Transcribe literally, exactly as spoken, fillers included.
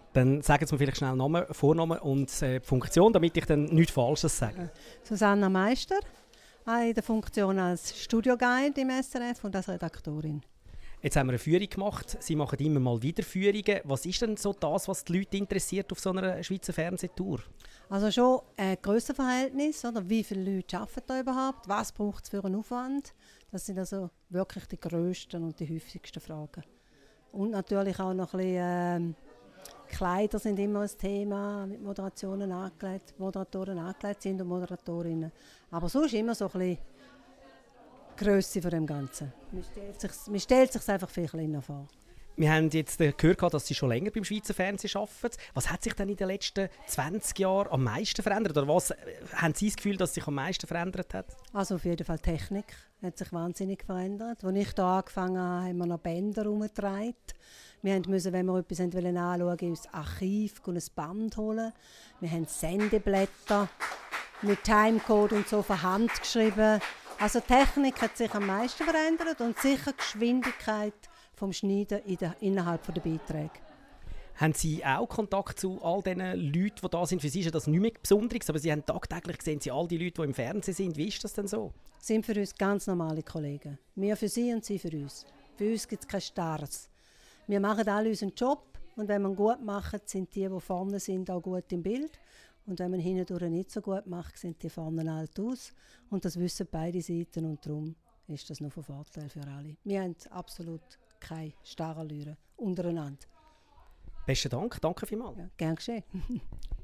Dann sagen Sie mir vielleicht schnell Namen, Vornamen und äh, Funktion, damit ich dann nichts Falsches sage. Susanna Meister, in der Funktion als Studioguide im S R F und als Redaktorin. Jetzt haben wir eine Führung gemacht. Sie machen immer mal wieder Führungen. Was ist denn so das, was die Leute interessiert auf so einer Schweizer Fernsehtour? Also schon ein Grössenverhältnis, oder? Wie viele Leute arbeiten da überhaupt? Was braucht es für einen Aufwand? Das sind also wirklich die grössten und die häufigsten Fragen. Und natürlich auch noch ein bisschen, äh, Kleider sind immer ein Thema, mit Moderationen angelegt, Moderatoren angelegt sind und Moderatorinnen. Aber sonst immer so ein bisschen die Grösse von dem Ganzen. Man stellt sich, man stellt sich einfach viel kleiner vor. Wir haben jetzt gehört, dass Sie schon länger beim Schweizer Fernsehen arbeiten. Was hat sich denn in den letzten zwanzig Jahren am meisten verändert? Oder was haben Sie das Gefühl, dass sich am meisten verändert hat? Also auf jeden Fall die Technik hat sich wahnsinnig verändert. Als ich hier angefangen habe, haben wir noch Bänder herumgetragen. Wir mussten, wenn wir etwas anschauen wollten, ins Archiv ein Band holen. Wir haben Sendeblätter mit Timecode und so von Hand geschrieben. Also die Technik hat sich am meisten verändert und sicher die Geschwindigkeit vom Schneiden in der, innerhalb der Beiträge. Haben Sie auch Kontakt zu all diesen Leuten, die da sind? Für Sie ist das nicht mehr Besonderes, aber Sie haben tagtäglich gesehen, Sie all die Leute, die im Fernsehen sind. Wie ist das denn so? Das sind für uns ganz normale Kollegen. Wir für sie und sie für uns. Für uns gibt es keine Stars. Wir machen alle unseren Job und wenn wir ihn gut machen, sind die, die vorne sind, auch gut im Bild. Und wenn man hindurch nicht so gut macht, sind die vorne alt aus. Und das wissen beide Seiten und darum ist das nur von Vorteil für alle. Wir haben absolut keine Starallüre untereinander. Besten Dank, danke vielmals. Ja, gern geschehen.